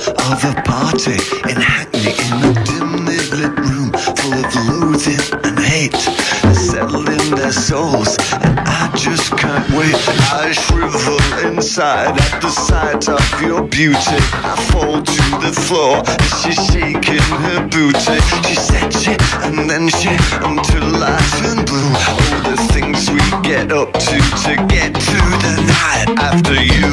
of a party in Hackney, in a dimly lit room full of loathing and hate settled in their souls, and I just can't wait. I shrivel inside at the sight of your beauty. I fall to the floor as she's shaking her booty. She said shit and then shit until life and blue. Oh, the things we get up to get through the night after you.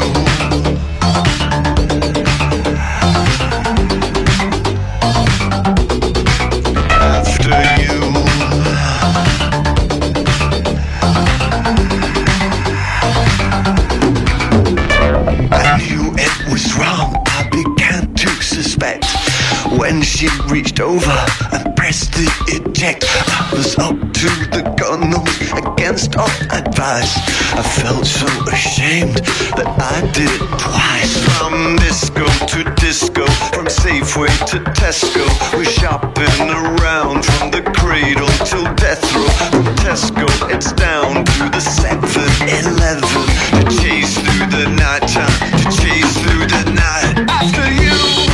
When she reached over and pressed the eject, I was up to the gunnels against all advice. I felt so ashamed that I did it twice. From disco to disco, from Safeway to Tesco, we're shopping around from the cradle till death row. From Tesco it's down to the 7-Eleven, to chase through the night time, to chase through the night after you.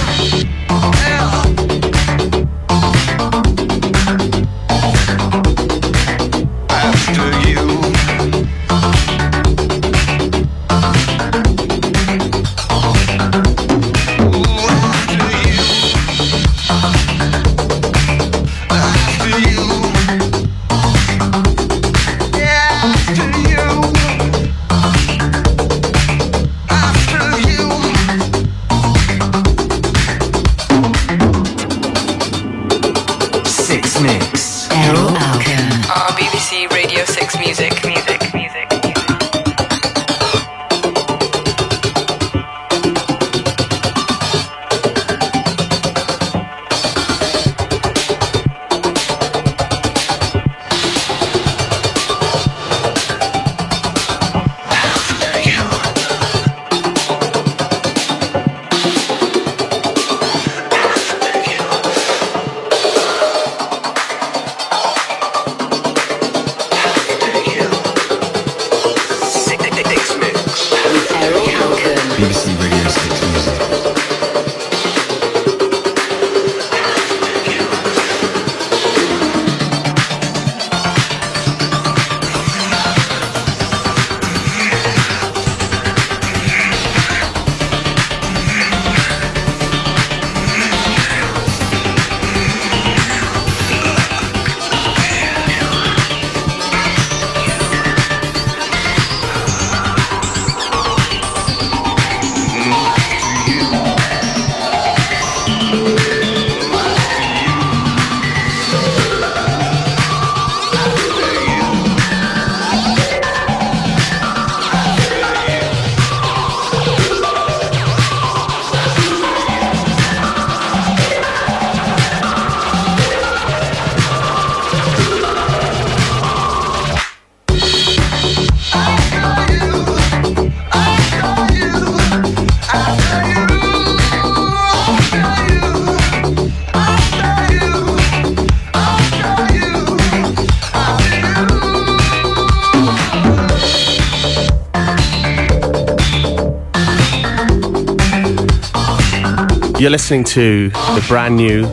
You're listening to the brand new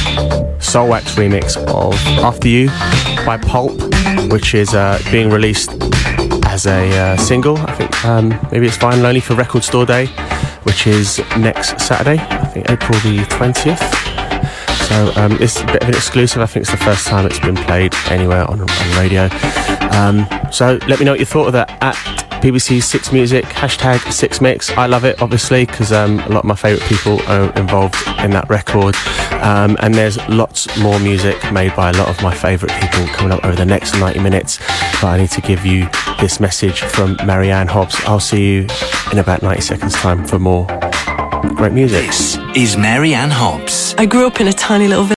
Soulwax remix of After You by Pulp, which is being released as a single. I think maybe it's vinyl only for Record Store Day, which is next Saturday, I think April the 20th. So it's a bit of an exclusive. I think it's the first time it's been played anywhere on radio. So let me know what you thought of that at BBC Six Music, hashtag Six Mix. I love it, obviously, because a lot of my favourite people are involved in that record. And there's lots more music made by a lot of my favourite people coming up over the next 90 minutes. But I need to give you this message from Marianne Hobbs. I'll see you in about 90 seconds time for more great music. This is Marianne Hobbs. I grew up in a tiny little village.